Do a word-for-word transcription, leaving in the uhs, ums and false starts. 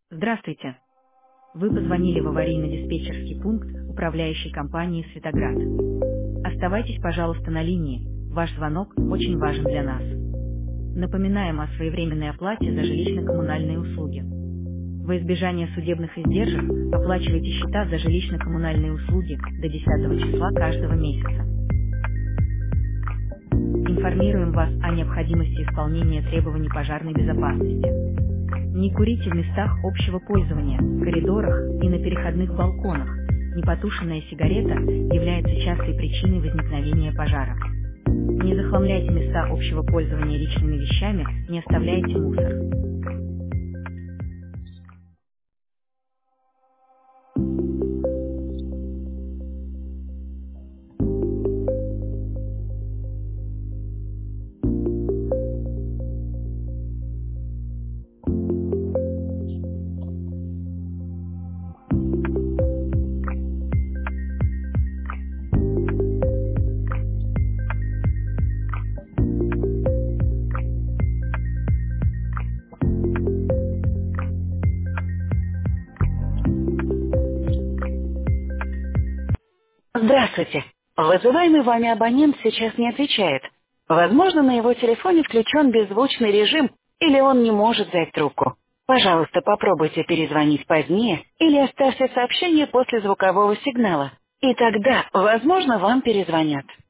Здравствуйте. Вы позвонили в аварийно-диспетчерский пункт управляющей компании «Светоград». Оставайтесь, пожалуйста, на линии. Ваш звонок очень важен для нас. Напоминаем о своевременной оплате за жилищно-коммунальные услуги. Во избежание судебных издержек оплачивайте счета за жилищно-коммунальные услуги до десятого числа каждого месяца. Информируем вас о необходимости исполнения требований пожарной безопасности. Не курите в местах общего пользования, коридорах и на переходных балконах. Непотушенная сигарета является частой причиной возникновения пожара. Не захламляйте места общего пользования личными вещами, не оставляйте мусор. Здравствуйте. Вызываемый вами абонент сейчас не отвечает. Возможно, на его телефоне включен беззвучный режим, или он не может взять трубку. Пожалуйста, попробуйте перезвонить позднее или оставьте сообщение после звукового сигнала. И тогда, возможно, вам перезвонят.